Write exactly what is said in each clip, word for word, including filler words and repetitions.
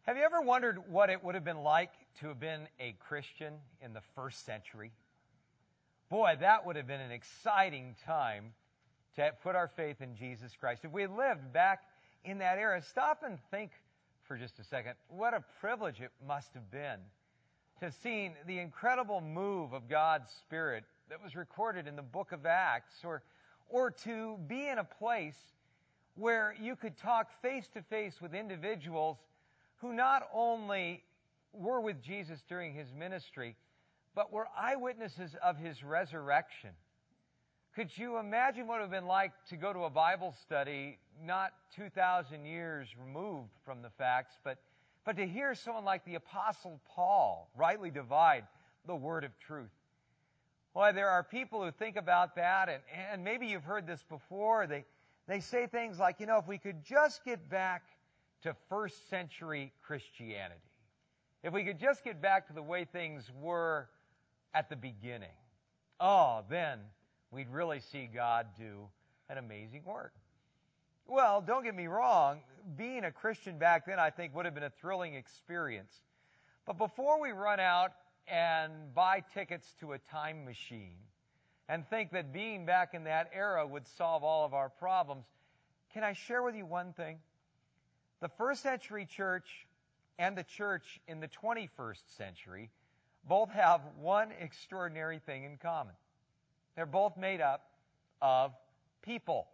Have you ever wondered what it would have been like to have been a Christian in the first century? Boy, that would have been an exciting time to put our faith in Jesus Christ. If we had lived back in that era, stop and think for just a second. What a privilege it must have been to have seen the incredible move of God's Spirit that was recorded in the book of Acts, or, or to be in a place where you could talk face to face with individuals who not only were with Jesus during his ministry, but were eyewitnesses of his resurrection. Could you imagine what it would have been like to go to a Bible study not two thousand years removed from the facts, but, but to hear someone like the Apostle Paul rightly divide the word of truth? Why, there are people who think about that, and, and maybe you've heard this before. They, they say things like, you know, if we could just get back to first century Christianity, if we could just get back to the way things were at the beginning, oh, then we'd really see God do an amazing work. Well, don't get me wrong. Being a Christian back then, I think, would have been a thrilling experience. But before we run out and buy tickets to a time machine and think that being back in that era would solve all of our problems, can I share with you one thing? The first century church and the church in the twenty-first century both have one extraordinary thing in common. They're both made up of people.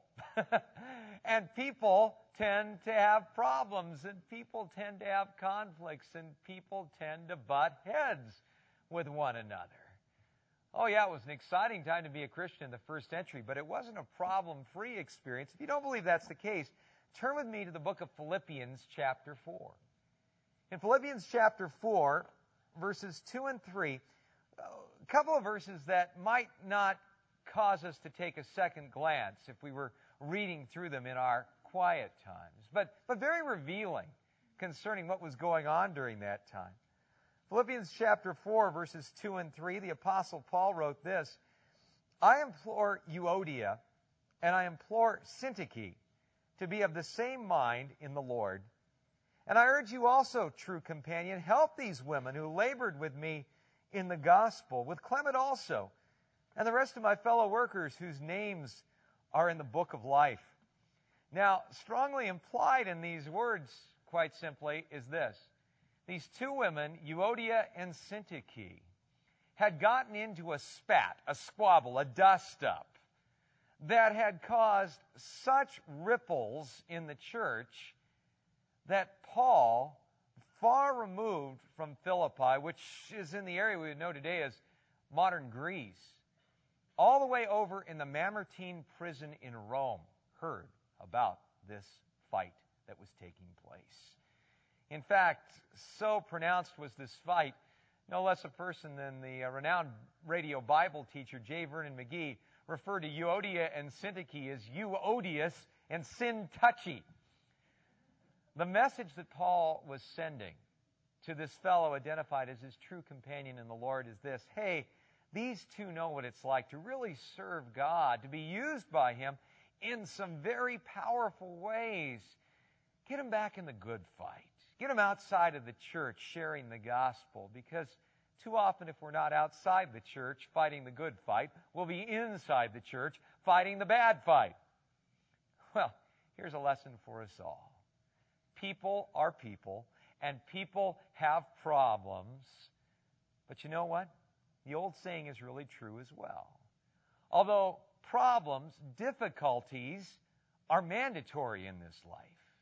And people tend to have problems, and people tend to have conflicts, and people tend to butt heads with one another. Oh yeah, it was an exciting time to be a Christian in the first century, but it wasn't a problem-free experience. If you don't believe that's the case, turn with me to the book of Philippians chapter four. In Philippians chapter four, verses two and three, a couple of verses that might not cause us to take a second glance if we were reading through them in our quiet times, but, but very revealing concerning what was going on during that time. Philippians chapter four, verses two and three, the Apostle Paul wrote this: I implore Euodia and I implore Syntyche to be of the same mind in the Lord. And I urge you also, true companion, help these women who labored with me in the gospel, with Clement also, and the rest of my fellow workers whose names are in the book of life. Now, strongly implied in these words, quite simply, is this. These two women, Euodia and Syntyche, had gotten into a spat, a squabble, a dust-up that had caused such ripples in the church that Paul, far removed from Philippi, which is in the area we would know today as modern Greece, all the way over in the Mamertine prison in Rome, heard about this fight that was taking place. In fact, so pronounced was this fight, no less a person than the uh, renowned radio Bible teacher J. Vernon McGee referred to Euodia and Syntyche as you-odious and sin-touchy. The message that Paul was sending to this fellow identified as his true companion in the Lord is this: hey, these two know what it's like to really serve God, to be used by him in some very powerful ways. Get them back in the good fight. Get them outside of the church sharing the gospel, because too often if we're not outside the church fighting the good fight, we'll be inside the church fighting the bad fight. Well, here's a lesson for us all. People are people, and people have problems. But you know what? The old saying is really true as well. Although problems, difficulties are mandatory in this life,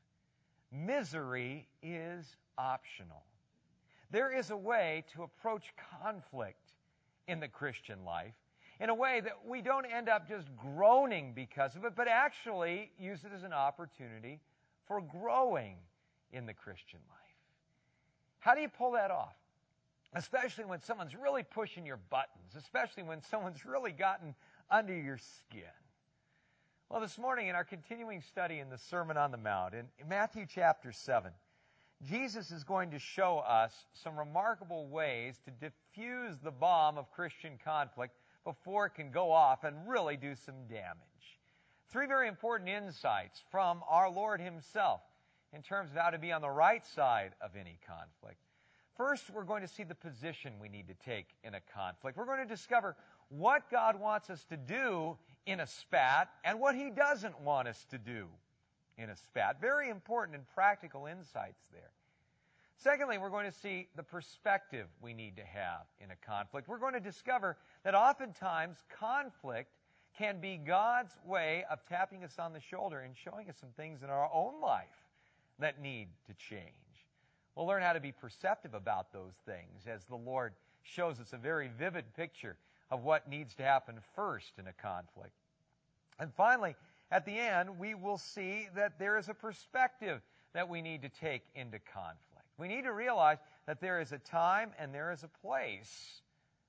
misery is optional. There is a way to approach conflict in the Christian life in a way that we don't end up just groaning because of it, but actually use it as an opportunity for growing in the Christian life. How do you pull that off? Especially when someone's really pushing your buttons, especially when someone's really gotten under your skin. Well, this morning in our continuing study in the Sermon on the Mount, in Matthew chapter seven, Jesus is going to show us some remarkable ways to diffuse the bomb of Christian conflict before it can go off and really do some damage. Three very important insights from our Lord himself in terms of how to be on the right side of any conflict. First, we're going to see the position we need to take in a conflict. We're going to discover what God wants us to do in a spat and what He doesn't want us to do in a spat. Very important and practical insights there. Secondly, we're going to see the perspective we need to have in a conflict. We're going to discover that oftentimes conflict can be God's way of tapping us on the shoulder and showing us some things in our own life that need to change. We'll learn how to be perceptive about those things as the Lord shows us a very vivid picture of what needs to happen first in a conflict. And finally, at the end, we will see that there is a perspective that we need to take into conflict. We need to realize that there is a time and there is a place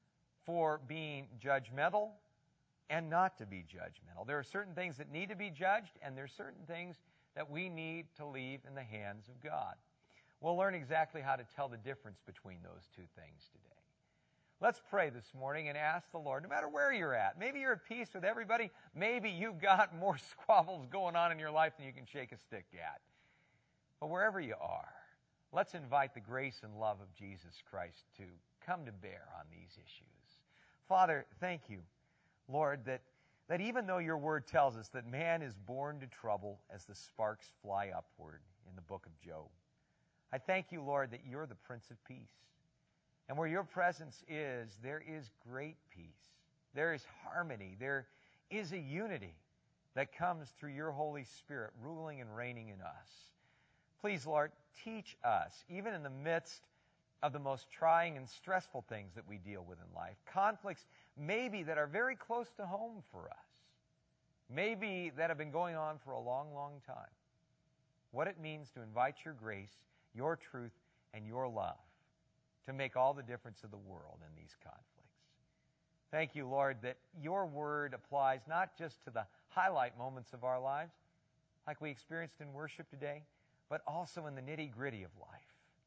for being judgmental and not to be judgmental. There are certain things that need to be judged, and there are certain things that we need to leave in the hands of God. We'll learn exactly how to tell the difference between those two things today. Let's pray this morning and ask the Lord, no matter where you're at, maybe you're at peace with everybody, maybe you've got more squabbles going on in your life than you can shake a stick at. But wherever you are, let's invite the grace and love of Jesus Christ to come to bear on these issues. Father, thank you, Lord, that, that even though your word tells us that man is born to trouble as the sparks fly upward in the book of Job, I thank you, Lord, that you're the Prince of Peace. And where your presence is, there is great peace. There is harmony. There is a unity that comes through your Holy Spirit ruling and reigning in us. Please, Lord, teach us, even in the midst of the most trying and stressful things that we deal with in life, conflicts maybe that are very close to home for us, maybe that have been going on for a long, long time, what it means to invite your grace, your truth, and your love to make all the difference of the world in these conflicts. Thank you, Lord, that your word applies not just to the highlight moments of our lives, like we experienced in worship today, but also in the nitty-gritty of life.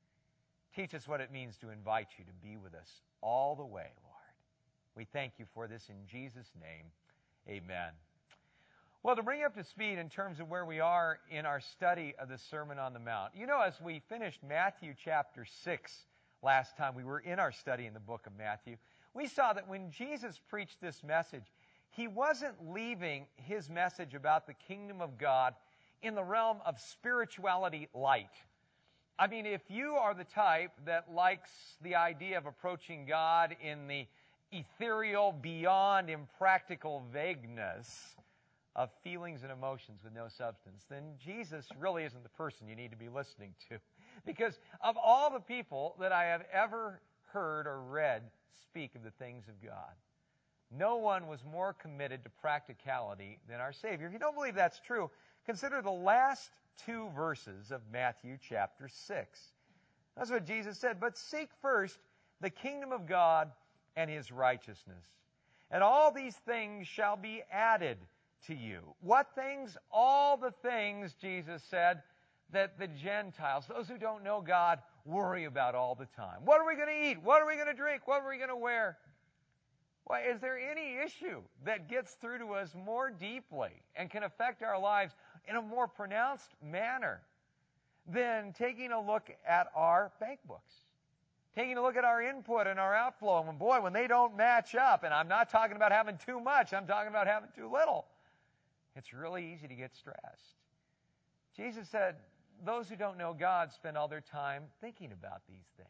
Teach us what it means to invite you to be with us all the way, Lord. We thank you for this in Jesus' name. Amen. Well, to bring you up to speed in terms of where we are in our study of the Sermon on the Mount, you know, as we finished Matthew chapter six last time, we were in our study in the book of Matthew, we saw that when Jesus preached this message, he wasn't leaving his message about the kingdom of God in the realm of spirituality light. I mean, if you are the type that likes the idea of approaching God in the ethereal, beyond impractical vagueness of feelings and emotions with no substance, then Jesus really isn't the person you need to be listening to. Because of all the people that I have ever heard or read speak of the things of God, no one was more committed to practicality than our Savior. If you don't believe that's true, consider the last two verses of Matthew chapter six. That's what Jesus said. But seek first the kingdom of God and his righteousness, and all these things shall be added to you. What things? All the things, Jesus said, that the Gentiles, those who don't know God, worry about all the time. What are we going to eat? What are we going to drink? What are we going to wear? Why, is there any issue that gets through to us more deeply and can affect our lives in a more pronounced manner than taking a look at our bank books? Taking a look at our input and our outflow. And boy, when they don't match up, and I'm not talking about having too much, I'm talking about having too little, it's really easy to get stressed. Jesus said, those who don't know God spend all their time thinking about these things.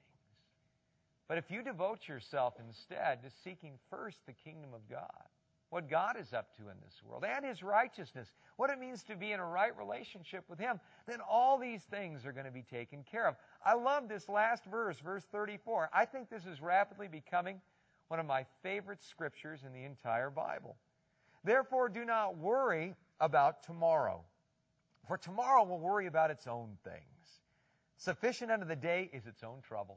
But if you devote yourself instead to seeking first the kingdom of God, what God is up to in this world, and his righteousness, what it means to be in a right relationship with him, then all these things are going to be taken care of. I love this last verse, verse thirty-four. I think this is rapidly becoming one of my favorite scriptures in the entire Bible. Therefore, do not worry about tomorrow, for tomorrow will worry about its own things. Sufficient unto the day is its own trouble.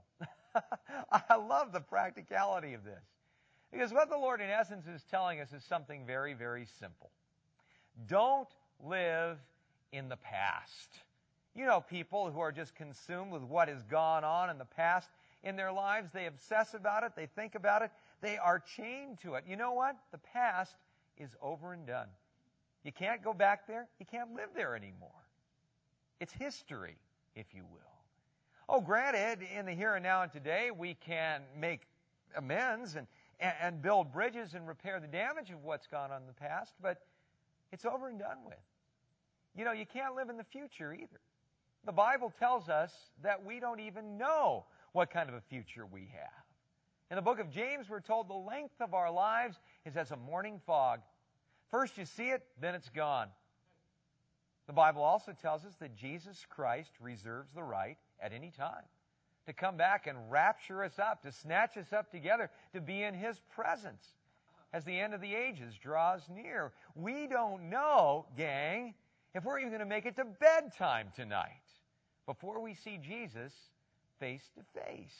I love the practicality of this. Because what the Lord, in essence, is telling us is something very, very simple. Don't live in the past. You know, people who are just consumed with what has gone on in the past in their lives. They obsess about it. They think about it. They are chained to it. You know what? The past is over and done. You can't go back there. You can't live there anymore. It's history, if you will. Oh, granted, in the here and now and today, we can make amends and, and build bridges and repair the damage of what's gone on in the past, but it's over and done with. You know, you can't live in the future either. The Bible tells us that we don't even know what kind of a future we have. In the book of James, we're told the length of our lives is as a morning fog. First you see it, then it's gone. The Bible also tells us that Jesus Christ reserves the right at any time to come back and rapture us up, to snatch us up together, to be in His presence as the end of the ages draws near. We don't know, gang, if we're even going to make it to bedtime tonight before we see Jesus face to face.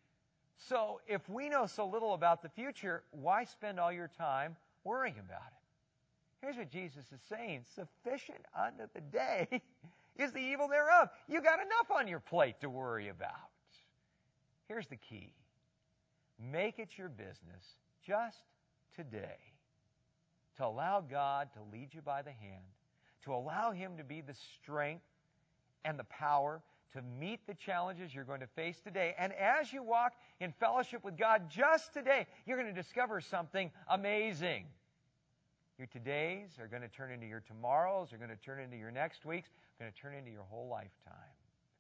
So if we know so little about the future, why spend all your time worrying about it? Here's what Jesus is saying. Sufficient unto the day is the evil thereof. You got enough on your plate to worry about. Here's the key. Make it your business just today to allow God to lead you by the hand, to allow Him to be the strength and the power to meet the challenges you're going to face today. And as you walk in fellowship with God just today, you're going to discover something amazing. Your todays are going to turn into your tomorrows, are going to turn into your next weeks, are going to turn into your whole lifetime.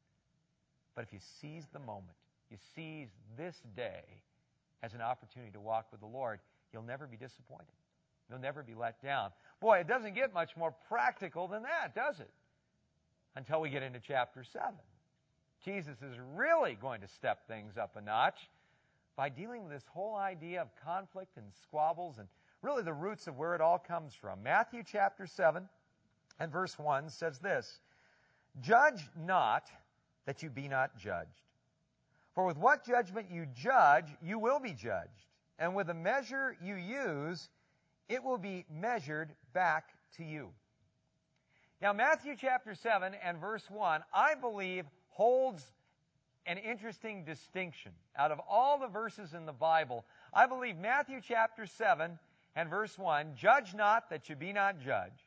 But if you seize the moment, you seize this day as an opportunity to walk with the Lord, you'll never be disappointed. You'll never be let down. Boy, it doesn't get much more practical than that, does it? Until we get into chapter seven. Jesus is really going to step things up a notch by dealing with this whole idea of conflict and squabbles and really the roots of where it all comes from. Matthew chapter seven and verse one says this, "Judge not that you be not judged. For with what judgment you judge, you will be judged. And with the measure you use, it will be measured back to you." Now, Matthew chapter seven and verse one, I believe, holds an interesting distinction. Out of all the verses in the Bible, I believe Matthew chapter seven and verse one, "Judge not that you be not judged,"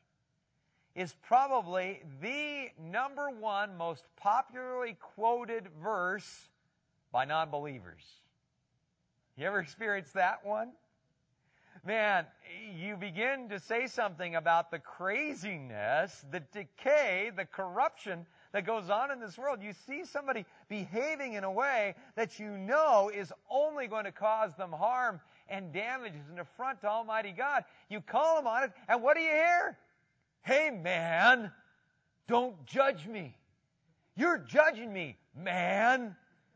is probably the number one most popularly quoted verse by non-believers. You ever experienced that one? Man, you begin to say something about the craziness, the decay, the corruption that goes on in this world. You see somebody behaving in a way that you know is only going to cause them harm and damage as an affront to Almighty God. You call them on it, and what do you hear? "Hey, man, don't judge me. You're judging me, man.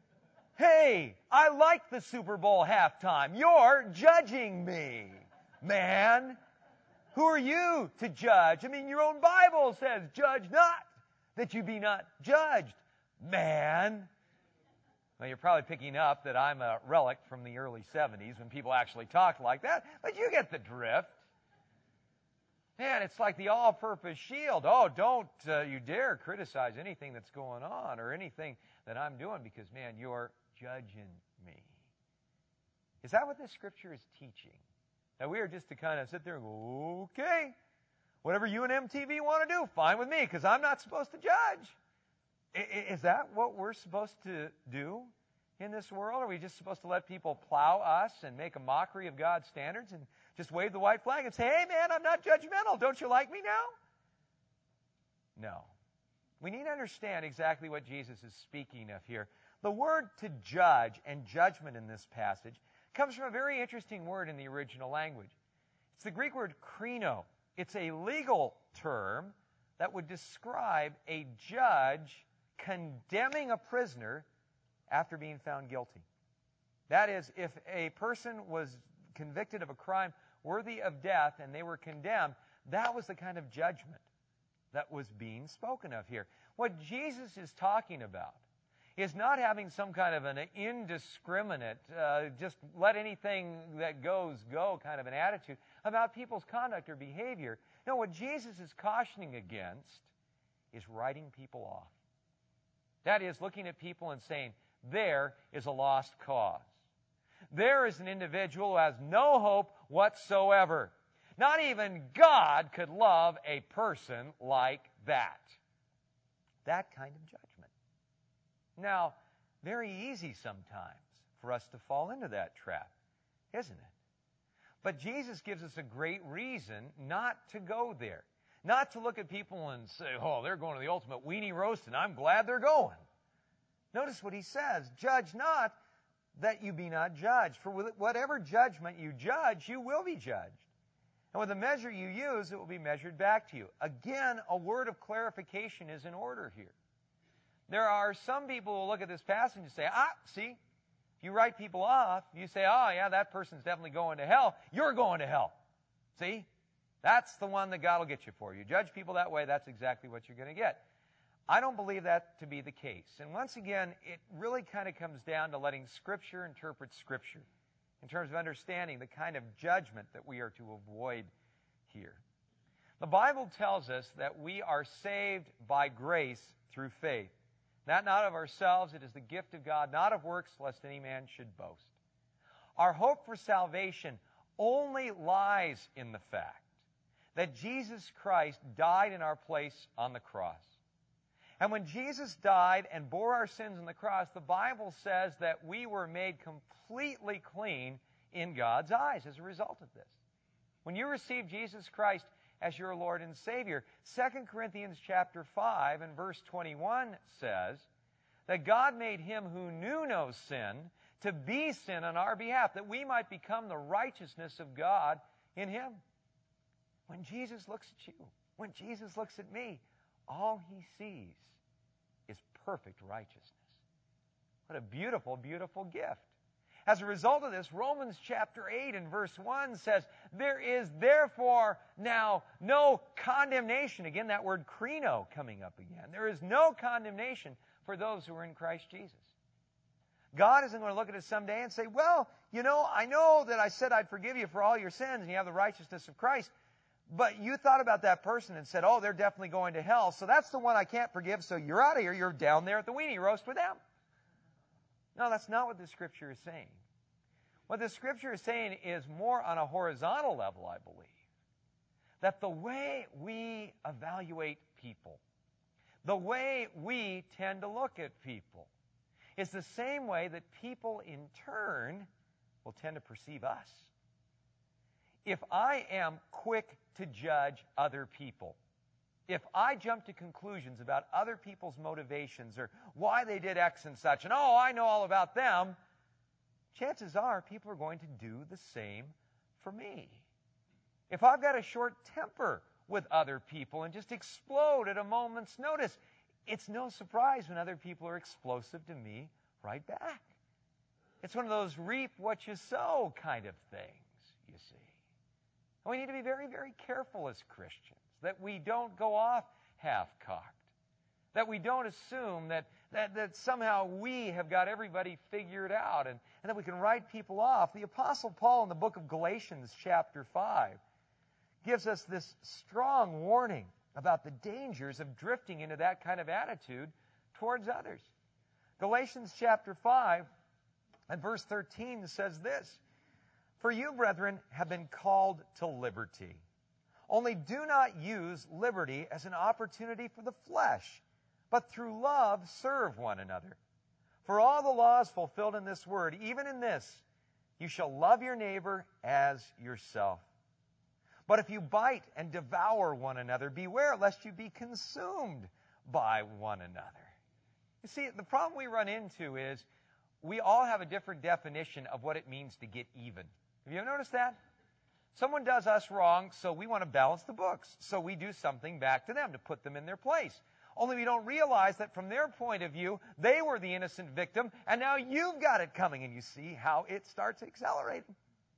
Hey, I like the Super Bowl halftime. You're judging me, man. Who are you to judge? I mean, your own Bible says, judge not that you be not judged, man." Well, you're probably picking up that I'm a relic from the early seventies when people actually talked like that, but you get the drift. Man, it's like the all-purpose shield. Oh, don't uh, you dare criticize anything that's going on or anything that I'm doing because, man, you're judging me. Is that what this scripture is teaching? That we are just to kind of sit there and go, okay, whatever you and M T V want to do, fine with me, because I'm not supposed to judge. I- is that what we're supposed to do in this world? Are we just supposed to let people plow us and make a mockery of God's standards and just wave the white flag and say, "Hey, man, I'm not judgmental. Don't you like me now?" No. We need to understand exactly what Jesus is speaking of here. The word to judge and judgment in this passage comes from a very interesting word in the original language. It's the Greek word krino. It's a legal term that would describe a judge condemning a prisoner after being found guilty. That is, if a person was convicted of a crime worthy of death and they were condemned, that was the kind of judgment that was being spoken of here. What Jesus is talking about is not having some kind of an indiscriminate, uh, just let anything that goes go kind of an attitude about people's conduct or behavior. No, what Jesus is cautioning against is writing people off. That is, looking at people and saying, there is a lost cause. There is an individual who has no hope whatsoever. Not even God could love a person like that. That kind of judgment. Now, very easy sometimes for us to fall into that trap, isn't it? But Jesus gives us a great reason not to go there. Not to look at people and say, oh, they're going to the ultimate weenie roast, and I'm glad they're going. Notice what he says, judge not that you be not judged. For with whatever judgment you judge, you will be judged. And with the measure you use, it will be measured back to you. Again, a word of clarification is in order here. There are some people who will look at this passage and say, ah, see, if you write people off, you say, oh, yeah, that person's definitely going to hell. You're going to hell. See? That's the one that God will get you for. You judge people that way, that's exactly what you're going to get. I don't believe that to be the case. And once again, it really kind of comes down to letting Scripture interpret Scripture in terms of understanding the kind of judgment that we are to avoid here. The Bible tells us that we are saved by grace through faith. That not of ourselves, it is the gift of God, not of works, lest any man should boast. Our hope for salvation only lies in the fact that Jesus Christ died in our place on the cross. And when Jesus died and bore our sins on the cross, the Bible says that we were made completely clean in God's eyes as a result of this. When you receive Jesus Christ as your Lord and Savior, Second Corinthians chapter five and verse twenty-one says that God made him who knew no sin to be sin on our behalf, that we might become the righteousness of God in him. When Jesus looks at you, when Jesus looks at me, all he sees is perfect righteousness. What a beautiful, beautiful gift. As a result of this, Romans chapter eight and verse one says, there is therefore now no condemnation. Again, that word krino coming up again. There is no condemnation for those who are in Christ Jesus. God isn't going to look at us someday and say, well, you know, I know that I said I'd forgive you for all your sins and you have the righteousness of Christ, but you thought about that person and said, oh, they're definitely going to hell, so that's the one I can't forgive, so you're out of here. You're down there at the weenie roast with them. No, that's not what the Scripture is saying. What the Scripture is saying is more on a horizontal level, I believe, that the way we evaluate people, the way we tend to look at people, is the same way that people in turn will tend to perceive us. If I am quick to judge other people, if I jump to conclusions about other people's motivations or why they did X and such, and oh, I know all about them, chances are people are going to do the same for me. If I've got a short temper with other people and just explode at a moment's notice, it's no surprise when other people are explosive to me right back. It's one of those reap what you sow kind of things, you see. And we need to be very, very careful as Christians that we don't go off half-cocked, that we don't assume that, that, that somehow we have got everybody figured out and, and that we can write people off. The Apostle Paul in the book of Galatians chapter five gives us this strong warning about the dangers of drifting into that kind of attitude towards others. Galatians chapter five and verse thirteen says this, for you, brethren, have been called to liberty. Only do not use liberty as an opportunity for the flesh, but through love serve one another. For all the law is fulfilled in this word, even in this, you shall love your neighbor as yourself. But if you bite and devour one another, beware lest you be consumed by one another. You see, the problem we run into is we all have a different definition of what it means to get even. Have you ever noticed that? Someone does us wrong, so we want to balance the books. So we do something back to them to put them in their place. Only we don't realize that from their point of view, they were the innocent victim, and now you've got it coming, and you see how it starts accelerating.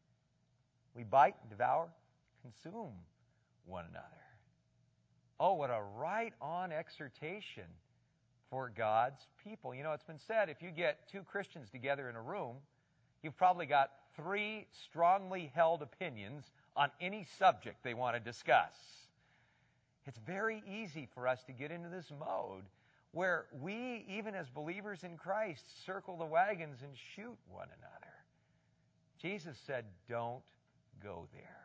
We bite, devour, consume one another. Oh, what a right-on exhortation for God's people. You know, it's been said, if you get two Christians together in a room, you've probably got three strongly held opinions on any subject they want to discuss. It's very easy for us to get into this mode where we, even as believers in Christ, circle the wagons and shoot one another. Jesus said, don't go there.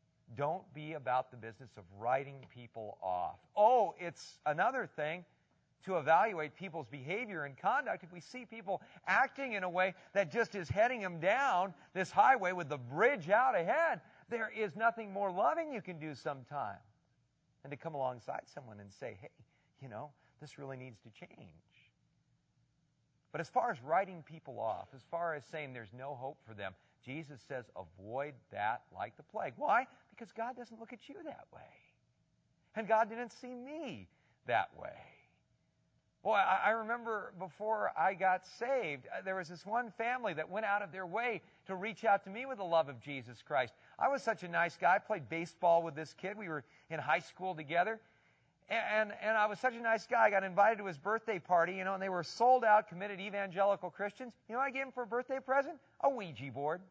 Don't be about the business of writing people off. Oh, it's another thing to evaluate people's behavior and conduct, if we see people acting in a way that just is heading them down this highway with the bridge out ahead, there is nothing more loving you can do sometimes than to come alongside someone and say, hey, you know, this really needs to change. But as far as writing people off, as far as saying there's no hope for them, Jesus says avoid that like the plague. Why? Because God doesn't look at you that way. And God didn't see me that way. Boy, I, I remember before I got saved, uh, there was this one family that went out of their way to reach out to me with the love of Jesus Christ. I was such a nice guy. I played baseball with this kid. We were in high school together. And, and I was such a nice guy. I got invited to his birthday party, you know, and they were sold out, committed evangelical Christians. You know what I gave him for a birthday present? A Ouija board.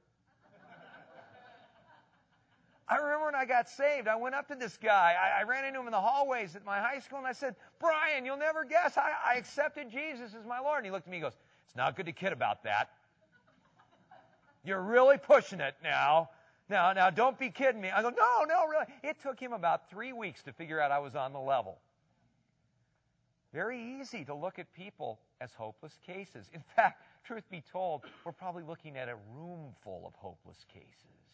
I remember when I got saved, I went up to this guy. I, I ran into him in the hallways at my high school, and I said, Brian, you'll never guess, I, I accepted Jesus as my Lord. And he looked at me and goes, it's not good to kid about that. You're really pushing it now. Now, now, don't be kidding me. I go, no, no, really. It took him about three weeks to figure out I was on the level. Very easy to look at people as hopeless cases. In fact, truth be told, we're probably looking at a room full of hopeless cases.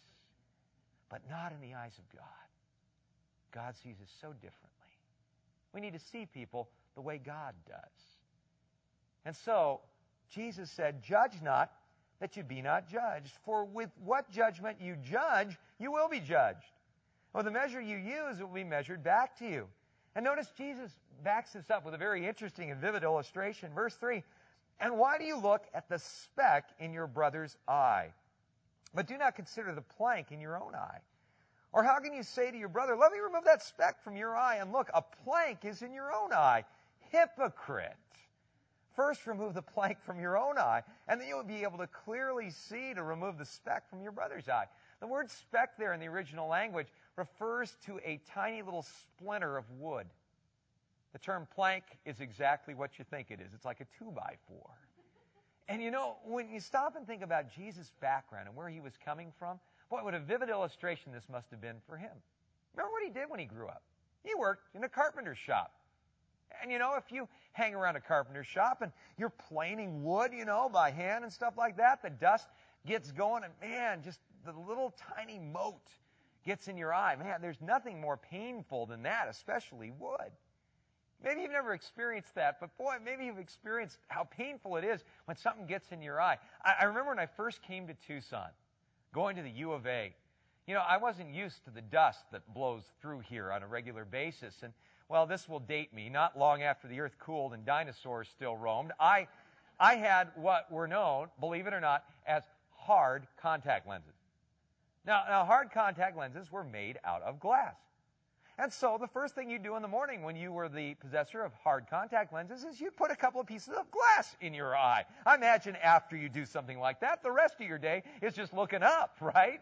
But not in the eyes of God. God sees us so differently. We need to see people the way God does. And so, Jesus said, judge not, that you be not judged. For with what judgment you judge, you will be judged. Or the measure you use, it will be measured back to you. And notice Jesus backs this up with a very interesting and vivid illustration. Verse three, and why do you look at the speck in your brother's eye, but do not consider the plank in your own eye? Or how can you say to your brother, let me remove that speck from your eye, and look, a plank is in your own eye? Hypocrite! First remove the plank from your own eye, and then you'll be able to clearly see to remove the speck from your brother's eye. The word speck there in the original language refers to a tiny little splinter of wood. The term plank is exactly what you think it is. It's like a two by four. And you know, when you stop and think about Jesus' background and where he was coming from, boy, what a vivid illustration this must have been for him. Remember what he did when he grew up? He worked in a carpenter's shop. And you know, if you hang around a carpenter's shop and you're planing wood, you know, by hand and stuff like that, the dust gets going and man, just the little tiny mote gets in your eye. Man, there's nothing more painful than that, especially wood. Maybe you've never experienced that, but boy, maybe you've experienced how painful it is when something gets in your eye. I, I remember when I first came to Tucson, going to the U of A. You know, I wasn't used to the dust that blows through here on a regular basis. And, well, this will date me. Not long after the earth cooled and dinosaurs still roamed, I, I had what were known, believe it or not, as hard contact lenses. Now, now, hard contact lenses were made out of glass. And so the first thing you do in the morning when you were the possessor of hard contact lenses is you put a couple of pieces of glass in your eye. I imagine after you do something like that, the rest of your day is just looking up, right?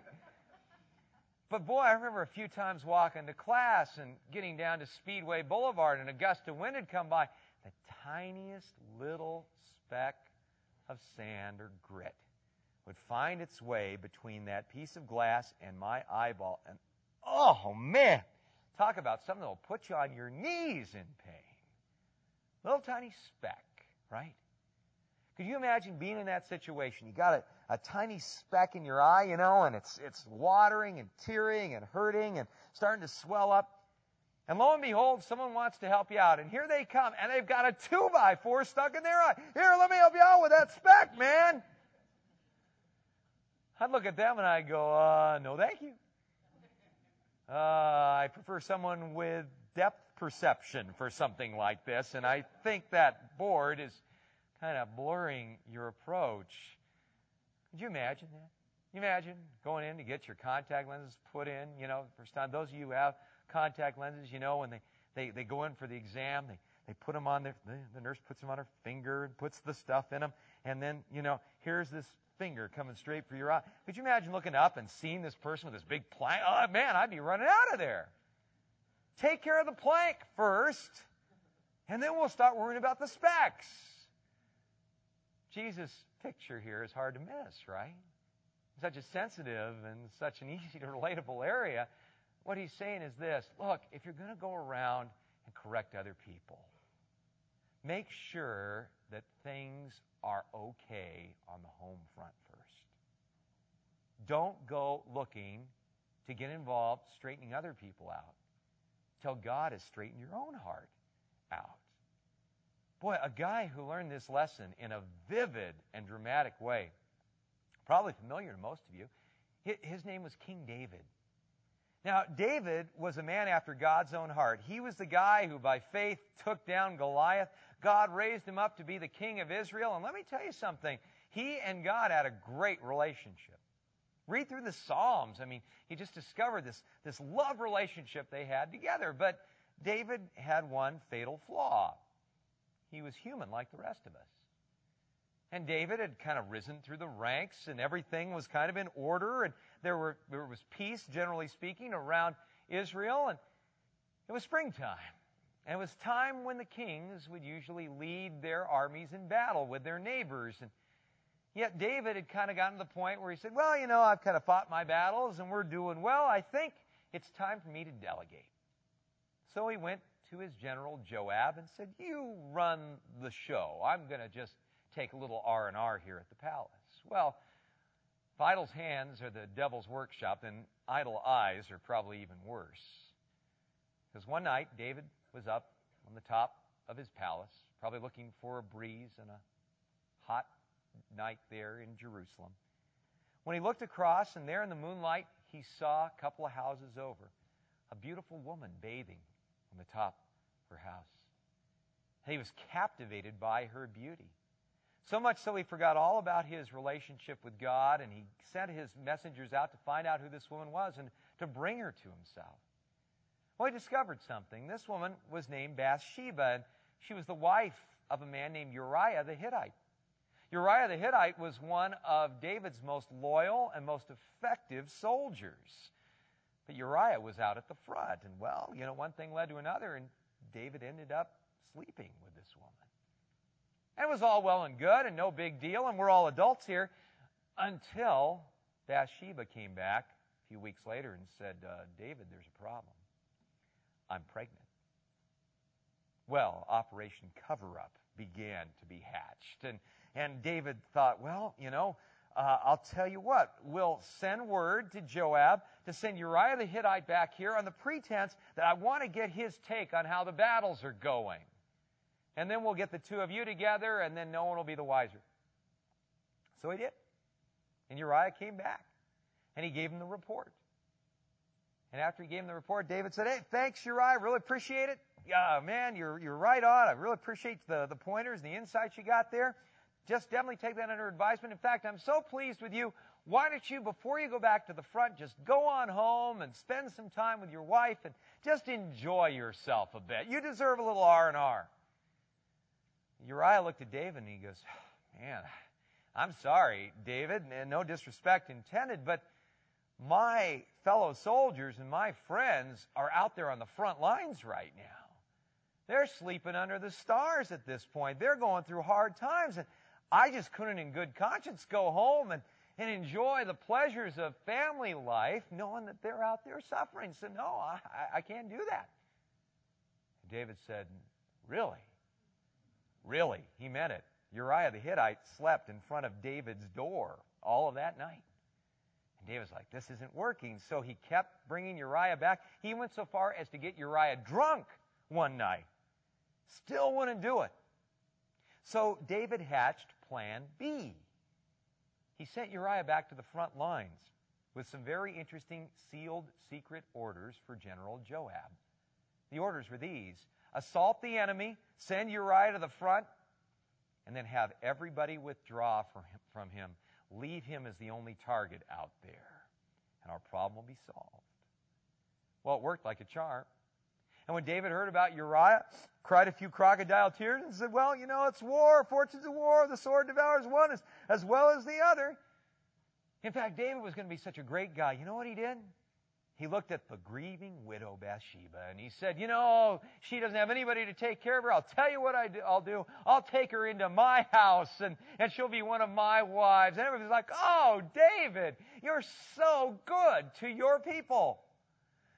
But boy, I remember a few times walking to class and getting down to Speedway Boulevard and a gust of wind had come by. The tiniest little speck of sand or grit would find its way between that piece of glass and my eyeball. And oh, man! Talk about something that will put you on your knees in pain. Little tiny speck, right? Could you imagine being in that situation? You got a, a tiny speck in your eye, you know, and it's it's watering and tearing and hurting and starting to swell up. And lo and behold, someone wants to help you out. And here they come, and they've got a two by four stuck in their eye. Here, let me help you out with that speck, man. I'd look at them and I'd go, uh, no thank you. Uh, I prefer someone with depth perception for something like this, and I think that board is kind of blurring your approach. Could you imagine that? You imagine going in to get your contact lenses put in, you know, first time. Those of you who have contact lenses, you know, when they, they, they go in for the exam, they, they put them on their, the, the nurse puts them on her finger and puts the stuff in them, and then, you know, here's this finger coming straight for your eye. Could you imagine looking up and seeing this person with this big plank? Oh, man, I'd be running out of there. Take care of the plank first, and then we'll start worrying about the specks. Jesus' picture here is hard to miss, right? Such a sensitive and such an easy to relatable area. What he's saying is this: look, if you're going to go around and correct other people, make sure that things are okay on the home front first. Don't go looking to get involved straightening other people out till God has straightened your own heart out. Boy, a guy who learned this lesson in a vivid and dramatic way, probably familiar to most of you, his name was King David. Now, David was a man after God's own heart. He was the guy who by faith took down Goliath. God raised him up to be the king of Israel. And let me tell you something. He and God had a great relationship. Read through the Psalms. I mean, he just discovered this, this love relationship they had together. But David had one fatal flaw. He was human like the rest of us. And David had kind of risen through the ranks, and everything was kind of in order, and there were there was peace, generally speaking, around Israel, and it was springtime. And it was time when the kings would usually lead their armies in battle with their neighbors. And yet David had kind of gotten to the point where he said, well, you know, I've kind of fought my battles, and we're doing well. I think it's time for me to delegate. So he went to his general Joab and said, you run the show. I'm going to just take a little R and R here at the palace. Well, if idle hands are the devil's workshop, then idle eyes are probably even worse. Because one night, David was up on the top of his palace, probably looking for a breeze and a hot night there in Jerusalem. When he looked across, and there in the moonlight, he saw a couple of houses over, a beautiful woman bathing on the top of her house. He was captivated by her beauty. So much so he forgot all about his relationship with God, and he sent his messengers out to find out who this woman was and to bring her to himself. Well, he discovered something. This woman was named Bathsheba, and she was the wife of a man named Uriah the Hittite. Uriah the Hittite was one of David's most loyal and most effective soldiers. But Uriah was out at the front, and well, you know, one thing led to another, and David ended up sleeping with this woman. And it was all well and good and no big deal, and we're all adults here, until Bathsheba came back a few weeks later and said, uh, David, there's a problem. I'm pregnant. Well, Operation Cover-Up began to be hatched. And, and David thought, well, you know, uh, I'll tell you what, we'll send word to Joab to send Uriah the Hittite back here on the pretense that I want to get his take on how the battles are going. And then we'll get the two of you together, and then no one will be the wiser. So he did. And Uriah came back, and he gave him the report. And after he gave him the report, David said, hey, thanks, Uriah. Really appreciate it. Yeah, man, you're you're right on. I really appreciate the, the pointers and the insights you got there. Just definitely take that under advisement. In fact, I'm so pleased with you. Why don't you, before you go back to the front, just go on home and spend some time with your wife and just enjoy yourself a bit. You deserve a little R and R. Uriah looked at David and he goes, man, I'm sorry, David, and no disrespect intended, but my fellow soldiers and my friends are out there on the front lines right now. They're sleeping under the stars at this point. They're going through hard times, and I just couldn't in good conscience go home and, and enjoy the pleasures of family life knowing that they're out there suffering. So no, I, I can't do that. David said, really? Really, he meant it. Uriah the Hittite slept in front of David's door all of that night. And David's like, this isn't working. So he kept bringing Uriah back. He went so far as to get Uriah drunk one night. Still wouldn't do it. So David hatched Plan B. He sent Uriah back to the front lines with some very interesting sealed secret orders for General Joab. The orders were these: assault the enemy, send Uriah to the front, and then have everybody withdraw from him, from him. Leave him as the only target out there, and our problem will be solved. Well, it worked like a charm. And when David heard about Uriah, cried a few crocodile tears and said, well, you know, it's war, fortunes of war, the sword devours one as, as well as the other. In fact, David was going to be such a great guy. You know what he did? He looked at the grieving widow Bathsheba, and he said, you know, she doesn't have anybody to take care of her. I'll tell you what I do, I'll do. I'll take her into my house, and, and she'll be one of my wives. And everybody's like, oh, David, you're so good to your people.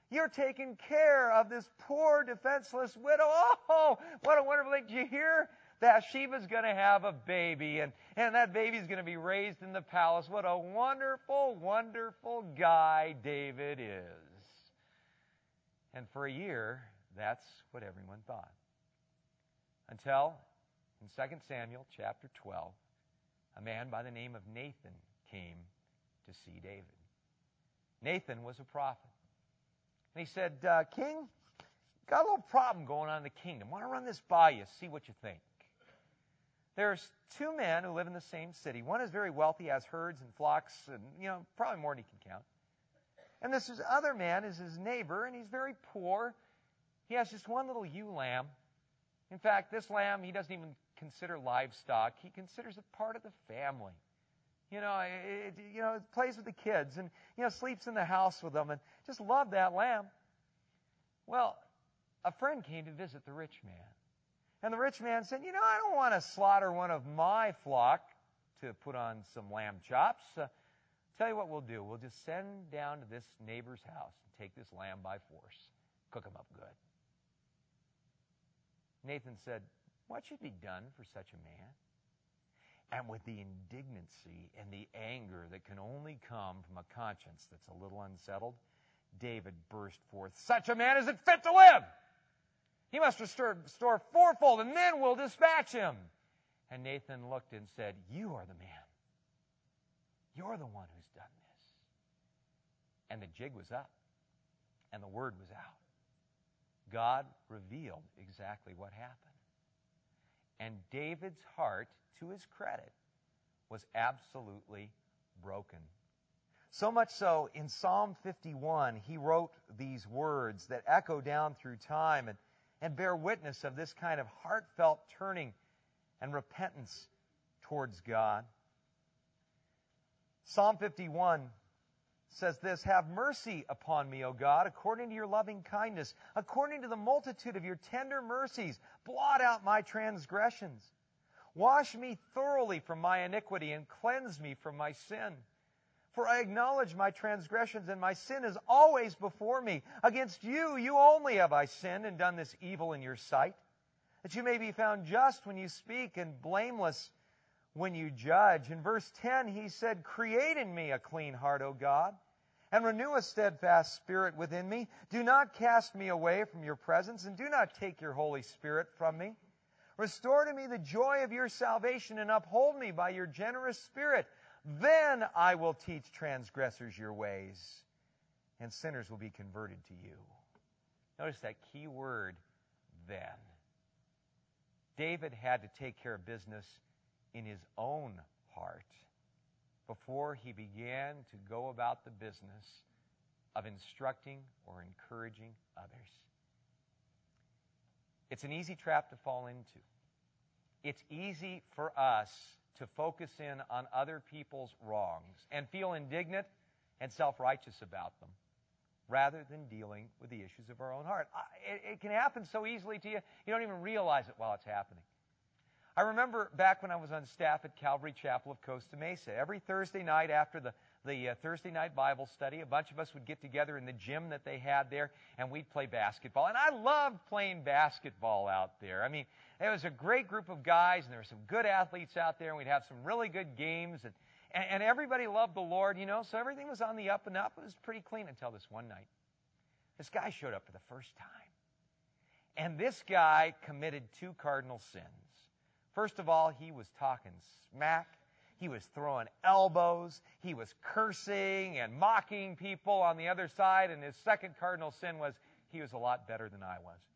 You're taking care of this poor, defenseless widow. Oh, what a wonderful thing. Did you hear? Bathsheba's going to have a baby, and, and that baby's going to be raised in the palace. What a wonderful, wonderful guy David is. And for a year, that's what everyone thought. Until, in Second Samuel chapter twelve, a man by the name of Nathan came to see David. Nathan was a prophet. And he said, uh, King, got a little problem going on in the kingdom. Want to run this by you, see what you think. There's two men who live in the same city. One is very wealthy, has herds and flocks, and, you know, probably more than he can count. And this other man is his neighbor, and he's very poor. He has just one little ewe lamb. In fact, this lamb he doesn't even consider livestock. He considers it part of the family. You know, it, you know, it plays with the kids and, you know, sleeps in the house with them and just loved that lamb. Well, a friend came to visit the rich man. And the rich man said, you know, I don't want to slaughter one of my flock to put on some lamb chops. Uh, tell you what we'll do. We'll just send down to this neighbor's house and take this lamb by force. Cook him up good. Nathan said, what should be done for such a man? And with the indignancy and the anger that can only come from a conscience that's a little unsettled, David burst forth, such a man isn't fit to live. He must restore, restore fourfold, and then we'll dispatch him. And Nathan looked and said, you are the man. You're the one who's done this. And the jig was up, and the word was out. God revealed exactly what happened. And David's heart, to his credit, was absolutely broken. So much so, in Psalm fifty-one, he wrote these words that echo down through time and, and bear witness of this kind of heartfelt turning and repentance towards God. Psalm fifty-one says this, have mercy upon me, O God, according to your loving kindness, according to the multitude of your tender mercies. Blot out my transgressions. Wash me thoroughly from my iniquity and cleanse me from my sin. For I acknowledge my transgressions, and my sin is always before me. Against you, you only have I sinned and done this evil in your sight, that you may be found just when you speak and blameless when you judge. In verse ten, he said, create in me a clean heart, O God, and renew a steadfast spirit within me. Do not cast me away from your presence, and do not take your Holy Spirit from me. Restore to me the joy of your salvation, and uphold me by your generous spirit. Then I will teach transgressors your ways, and sinners will be converted to you. Notice that key word, then. David had to take care of business in his own heart before he began to go about the business of instructing or encouraging others. It's an easy trap to fall into. It's easy for us to focus in on other people's wrongs and feel indignant and self-righteous about them rather than dealing with the issues of our own heart. It, it can happen so easily to you, you don't even realize it while it's happening. I remember back when I was on staff at Calvary Chapel of Costa Mesa, every Thursday night after the, the uh, Thursday night Bible study, a bunch of us would get together in the gym that they had there, and we'd play basketball. And I loved playing basketball out there. I mean, it was a great group of guys, and there were some good athletes out there, and we'd have some really good games, and, and, and everybody loved the Lord, you know, so everything was on the up and up. It was pretty clean until this one night. This guy showed up for the first time. And this guy committed two cardinal sins. First of all, he was talking smack. He was throwing elbows. He was cursing and mocking people on the other side. And his second cardinal sin was he was a lot better than I was.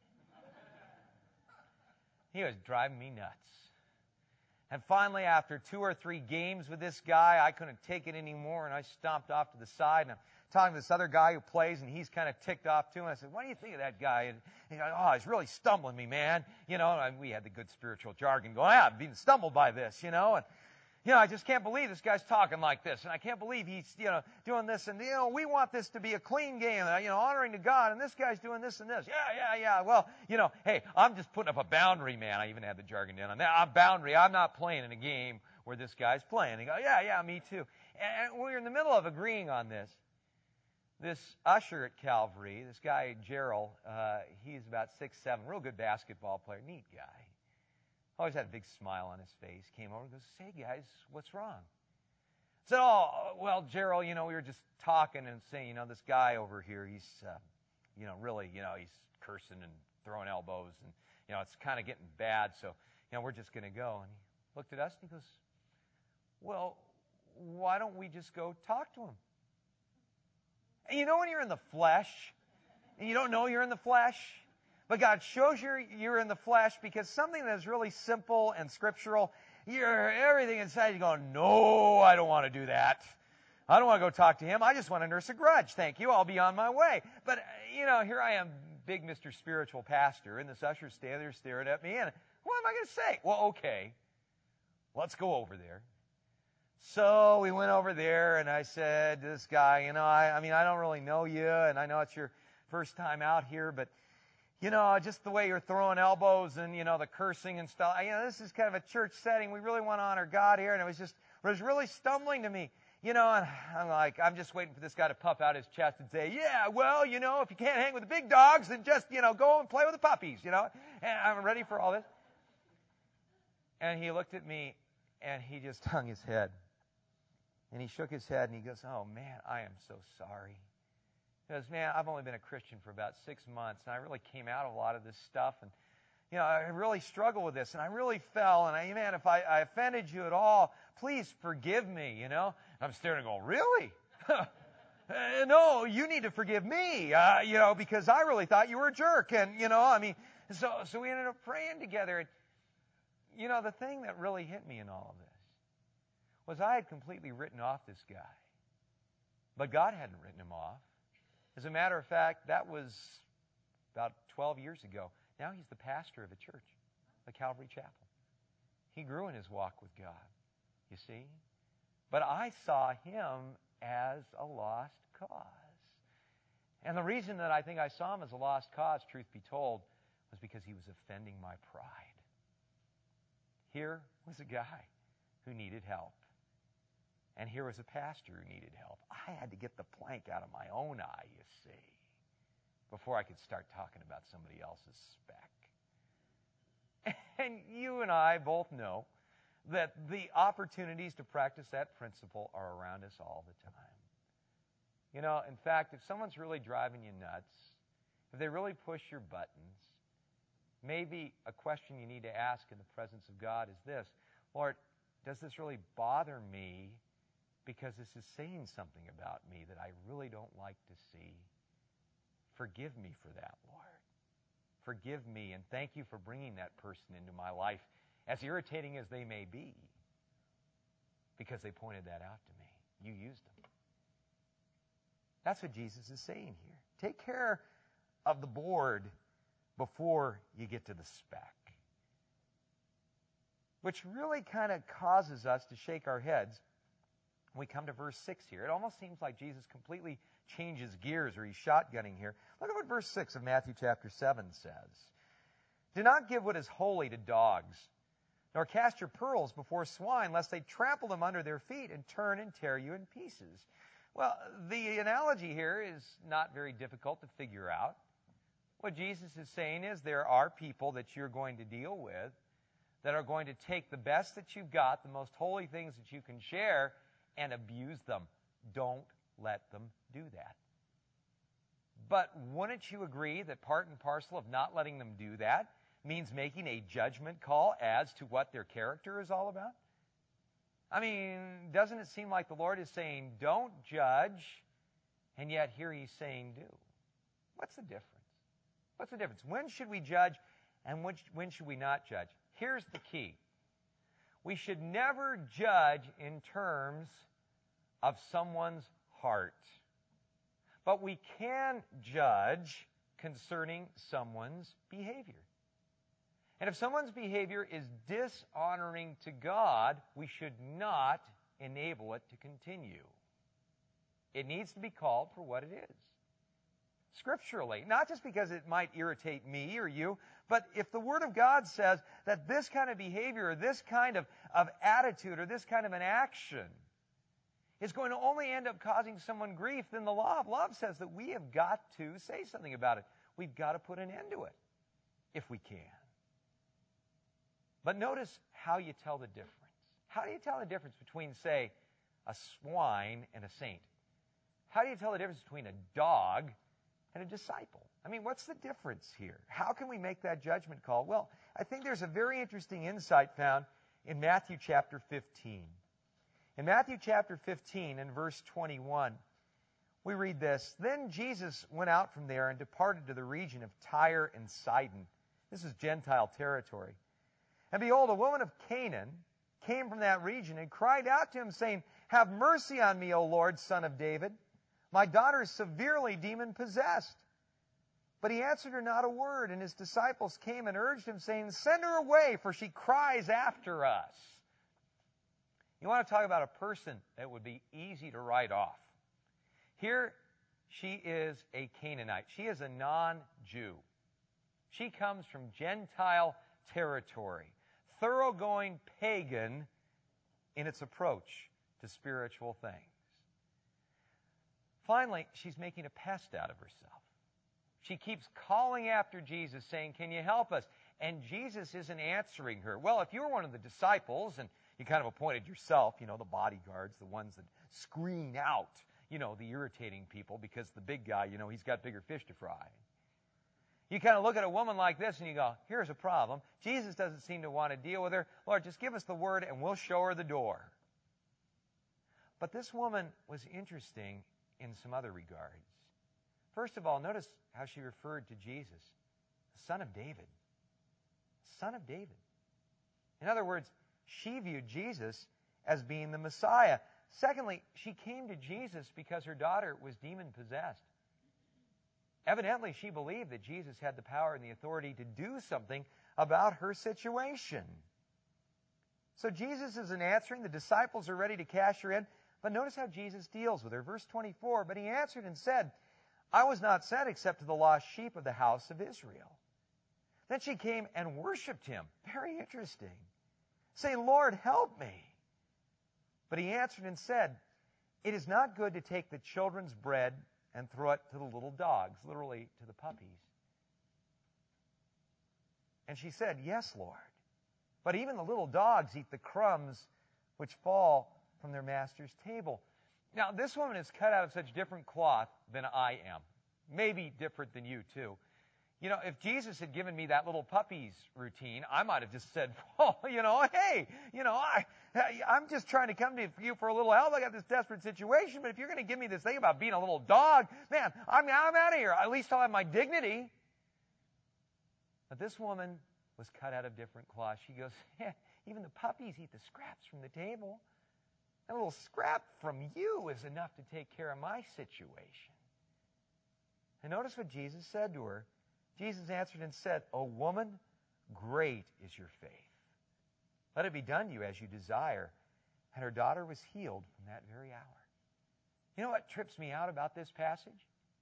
He was driving me nuts. And finally, after two or three games with this guy, I couldn't take it anymore, and I stomped off to the side, and I'm talking to this other guy who plays, and he's kind of ticked off too. And I said, what do you think of that guy? And he's like, oh, he's really stumbling me, man. You know, and we had the good spiritual jargon going, yeah, I'm being stumbled by this, you know. And, you know, I just can't believe this guy's talking like this, and I can't believe he's, you know, doing this. And, you know, we want this to be a clean game, you know, honoring to God, and this guy's doing this and this. Yeah, yeah, yeah. Well, you know, hey, I'm just putting up a boundary, man. I even had the jargon down on that. I'm boundary. I'm not playing in a game where this guy's playing. They go, yeah, yeah, me too. And we're in the middle of agreeing on this. This usher at Calvary, this guy, Gerald, uh, he's about six seven, real good basketball player, neat guy. Always had a big smile on his face. Came over and goes, "Say, guys, what's wrong?" I said, "Oh, well, Gerald, you know, we were just talking and saying, you know, this guy over here, he's, uh, you know, really, you know, he's cursing and throwing elbows, and, you know, it's kind of getting bad, so, you know, we're just going to go." And he looked at us and he goes, "Well, why don't we just go talk to him?" And you know when you're in the flesh, and you don't know you're in the flesh, but God shows you you're in the flesh because something that is really simple and scriptural, you're everything inside you going, "No, I don't want to do that. I don't want to go talk to him. I just want to nurse a grudge. Thank you. I'll be on my way." But, you know, here I am, big Mister Spiritual Pastor, and this usher's standing there staring at me, and what am I going to say? Well, okay, let's go over there. So we went over there, and I said to this guy, you know, I, I mean, I don't really know you, and I know it's your first time out here, but, you know, just the way you're throwing elbows and, you know, the cursing and stuff, you know, this is kind of a church setting. We really want to honor God here, and it was just, it was really stumbling to me. You know, and I'm like, I'm just waiting for this guy to puff out his chest and say, "Yeah, well, you know, if you can't hang with the big dogs, then just, you know, go and play with the puppies," you know. And I'm ready for all this. And he looked at me, and he just hung his head. And he shook his head, and he goes, "Oh, man, I am so sorry." He goes, "Man, I've only been a Christian for about six months, and I really came out of a lot of this stuff, and, you know, I really struggle with this, and I really fell, and, I, man, if I, I offended you at all, please forgive me," you know. I'm staring and going, "Really? uh, no, you need to forgive me, uh, you know, because I really thought you were a jerk." And, you know, I mean, so so we ended up praying together. And, you know, the thing that really hit me in all of this was I had completely written off this guy. But God hadn't written him off. As a matter of fact, that was about twelve years ago. Now he's the pastor of a church, the Calvary Chapel. He grew in his walk with God, you see. But I saw him as a lost cause. And the reason that I think I saw him as a lost cause, truth be told, was because he was offending my pride. Here was a guy who needed help. And here was a pastor who needed help. I had to get the plank out of my own eye, you see, before I could start talking about somebody else's speck. And you and I both know that the opportunities to practice that principle are around us all the time. You know, in fact, if someone's really driving you nuts, if they really push your buttons, maybe a question you need to ask in the presence of God is this: "Lord, does this really bother me because this is saying something about me that I really don't like to see? Forgive me for that, Lord. Forgive me, and thank you for bringing that person into my life, as irritating as they may be, because they pointed that out to me. You used them." That's what Jesus is saying here. Take care of the board before you get to the speck. Which really kind of causes us to shake our heads when we come to verse six here. It almost seems like Jesus completely changes gears, or he's shotgunning here. Look at what verse six of Matthew chapter seven says. "Do not give what is holy to dogs, nor cast your pearls before swine, lest they trample them under their feet and turn and tear you in pieces." Well, the analogy here is not very difficult to figure out. What Jesus is saying is there are people that you're going to deal with that are going to take the best that you've got, the most holy things that you can share, and abuse them. Don't let them do that. But wouldn't you agree that part and parcel of not letting them do that means making a judgment call as to what their character is all about? I mean, doesn't it seem like the Lord is saying, don't judge, and yet here he's saying, do? What's the difference? What's the difference? When should we judge, and when, when should we not judge? Here's the key. We should never judge in terms of someone's heart. But we can judge concerning someone's behavior. And if someone's behavior is dishonoring to God, we should not enable it to continue. It needs to be called for what it is. Scripturally, not just because it might irritate me or you, but if the Word of God says that this kind of behavior or this kind of, of attitude or this kind of an action is going to only end up causing someone grief, then the law of love says that we have got to say something about it. We've got to put an end to it, if we can. But notice how you tell the difference. How do you tell the difference between, say, a swine and a saint? How do you tell the difference between a dog and a disciple? I mean, what's the difference here? How can we make that judgment call? Well, I think there's a very interesting insight found in Matthew chapter fifteen. In Matthew chapter fifteen and verse twenty-one, we read this: Then Jesus went out from there and departed to the region of Tyre and Sidon. This is Gentile territory. And behold, a woman of Canaan came from that region and cried out to him, saying, Have mercy on me, O Lord, Son of David. My daughter is severely demon-possessed. But he answered her not a word, and his disciples came and urged him, saying, Send her away, for she cries after us. You want to talk about a person that would be easy to write off. Here, she is a Canaanite. She is a non-Jew. She comes from Gentile territory, thoroughgoing pagan in its approach to spiritual things. Finally, she's making a pest out of herself. She keeps calling after Jesus, saying, Can you help us? And Jesus isn't answering her. Well, if you were one of the disciples and you kind of appointed yourself, you know, the bodyguards, the ones that screen out, you know, the irritating people because the big guy, you know, he's got bigger fish to fry. You kind of look at a woman like this and you go, here's a problem. Jesus doesn't seem to want to deal with her. Lord, just give us the word and we'll show her the door. But this woman was interesting in some other regards. First of all, notice how she referred to Jesus, the Son of David. Son of David. In other words, she viewed Jesus as being the Messiah. Secondly, she came to Jesus because her daughter was demon-possessed. Evidently, she believed that Jesus had the power and the authority to do something about her situation. So Jesus isn't answering. The disciples are ready to cash her in. But notice how Jesus deals with her. Verse twenty-four, But he answered and said, I was not sent except to the lost sheep of the house of Israel. Then she came and worshipped him. Very interesting. Saying, Lord, help me. But he answered and said, It is not good to take the children's bread and throw it to the little dogs, literally to the puppies. And she said, Yes, Lord. But even the little dogs eat the crumbs which fall from their master's table. Now, this woman is cut out of such different cloth than I am. Maybe different than you, too. You know, if Jesus had given me that little puppies routine, I might have just said, oh, you know, hey, you know, I, I'm just trying to come to you for a little help. I got this desperate situation, but if you're going to give me this thing about being a little dog, man, I'm, I'm out of here. At least I'll have my dignity. But this woman was cut out of different cloth. She goes, yeah, even the puppies eat the scraps from the table. A little scrap from you is enough to take care of my situation. And notice what Jesus said to her. Jesus answered and said, O woman, great is your faith. Let it be done to you as you desire. And her daughter was healed from that very hour. You know what trips me out about this passage?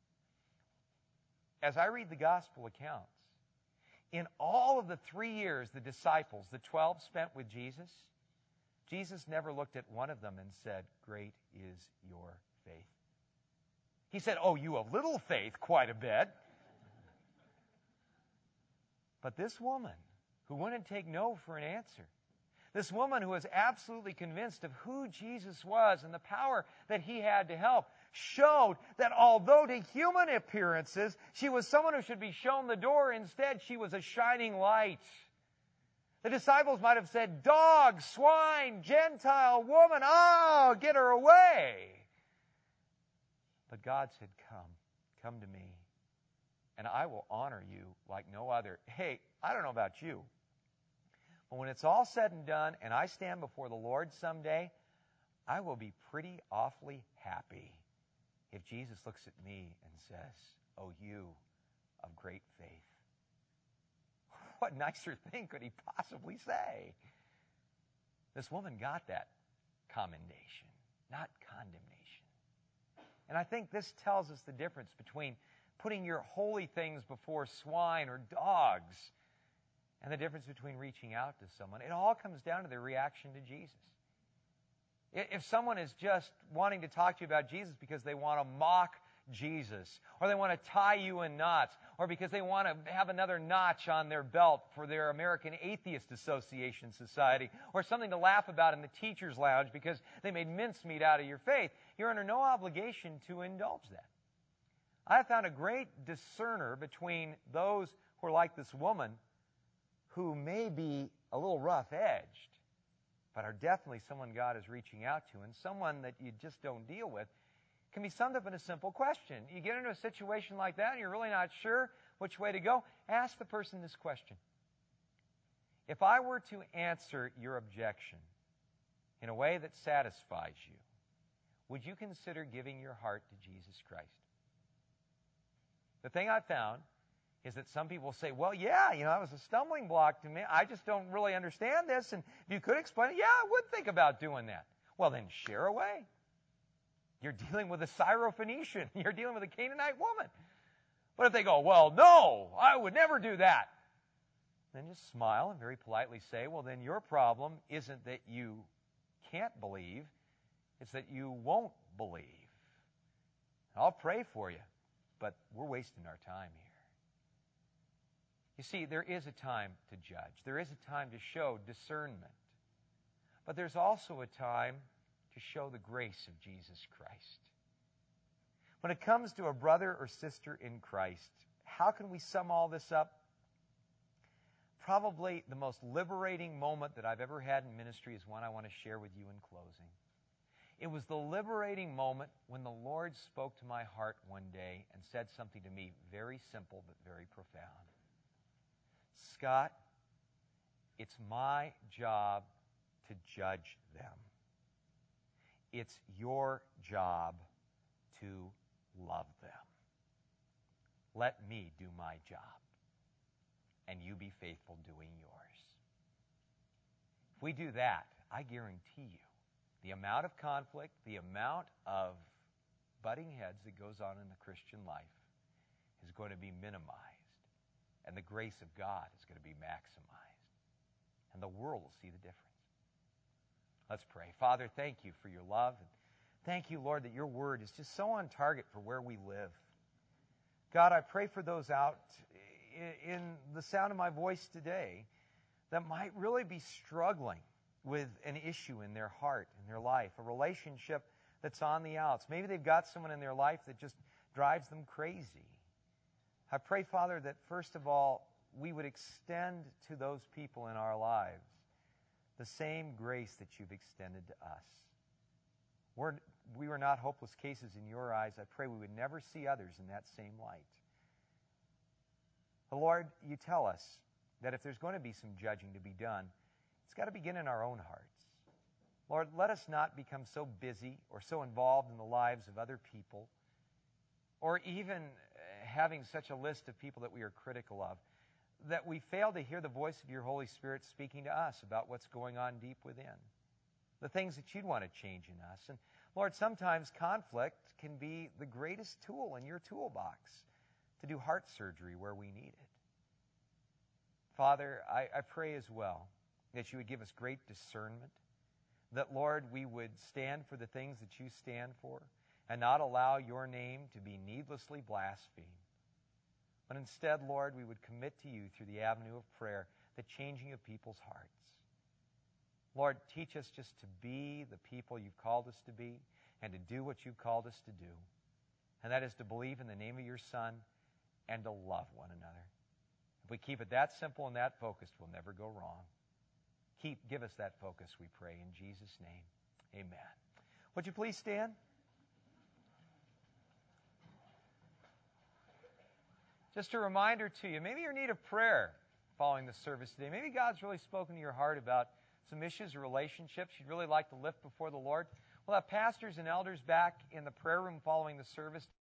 As I read the gospel accounts, in all of the three years the disciples, the twelve, spent with Jesus, Jesus never looked at one of them and said, Great is your faith. He said, oh, you of little faith, quite a bit. But this woman, who wouldn't take no for an answer, this woman who was absolutely convinced of who Jesus was and the power that he had to help, showed that although to human appearances, she was someone who should be shown the door, instead she was a shining light. The disciples might have said, dog, swine, Gentile woman, oh, get her away. But God said, come, come to me, and I will honor you like no other. Hey, I don't know about you, but when it's all said and done and I stand before the Lord someday, I will be pretty awfully happy if Jesus looks at me and says, oh, you of great faith. What nicer thing could he possibly say? This woman got that commendation, not condemnation. And I think this tells us the difference between putting your holy things before swine or dogs and the difference between reaching out to someone. It all comes down to their reaction to Jesus. If someone is just wanting to talk to you about Jesus because they want to mock Jesus, or they want to tie you in knots, or because they want to have another notch on their belt for their American Atheist Association Society, or something to laugh about in the teacher's lounge because they made mincemeat out of your faith, you're under no obligation to indulge that. I have found a great discerner between those who are like this woman, who may be a little rough-edged, but are definitely someone God is reaching out to, and someone that you just don't deal with, can be summed up in a simple question. You get into a situation like that and you're really not sure which way to go, ask the person this question. If I were to answer your objection in a way that satisfies you, would you consider giving your heart to Jesus Christ? The thing I've found is that some people say, well, yeah, you know, that was a stumbling block to me. I just don't really understand this. And if you could explain it, yeah, I would think about doing that. Well, then share away. You're dealing with a Syrophoenician. You're dealing with a Canaanite woman. But if they go, well, no, I would never do that, then just smile and very politely say, well, then your problem isn't that you can't believe. It's that you won't believe. I'll pray for you, but we're wasting our time here. You see, there is a time to judge. There is a time to show discernment. But there's also a time to show the grace of Jesus Christ. When it comes to a brother or sister in Christ, how can we sum all this up? Probably the most liberating moment that I've ever had in ministry is one I want to share with you in closing. It was the liberating moment when the Lord spoke to my heart one day and said something to me very simple but very profound. Scott, it's my job to judge them. It's your job to love them. Let me do my job, and you be faithful doing yours. If we do that, I guarantee you, the amount of conflict, the amount of butting heads that goes on in the Christian life is going to be minimized, and the grace of God is going to be maximized, and the world will see the difference. Let's pray. Father, thank you for your love. And thank you, Lord, that your word is just so on target for where we live. God, I pray for those out in the sound of my voice today that might really be struggling with an issue in their heart, in their life, a relationship that's on the outs. Maybe they've got someone in their life that just drives them crazy. I pray, Father, that first of all, we would extend to those people in our lives the same grace that you've extended to us. We're, we were not hopeless cases in your eyes. I pray we would never see others in that same light. But Lord, you tell us that if there's going to be some judging to be done, it's got to begin in our own hearts. Lord, let us not become so busy or so involved in the lives of other people, or even having such a list of people that we are critical of, that we fail to hear the voice of your Holy Spirit speaking to us about what's going on deep within, the things that you'd want to change in us. And Lord, sometimes conflict can be the greatest tool in your toolbox to do heart surgery where we need it. Father, I, I pray as well that you would give us great discernment, that, Lord, we would stand for the things that you stand for and not allow your name to be needlessly blasphemed. But instead, Lord, we would commit to you through the avenue of prayer the changing of people's hearts. Lord, teach us just to be the people you've called us to be and to do what you've called us to do. And that is to believe in the name of your Son and to love one another. If we keep it that simple and that focused, we'll never go wrong. Keep, give us that focus, we pray, in Jesus' name. Amen. Would you please stand? Just a reminder to you, maybe you're in need of prayer following the service today. Maybe God's really spoken to your heart about some issues or relationships you'd really like to lift before the Lord. We'll have pastors and elders back in the prayer room following the service.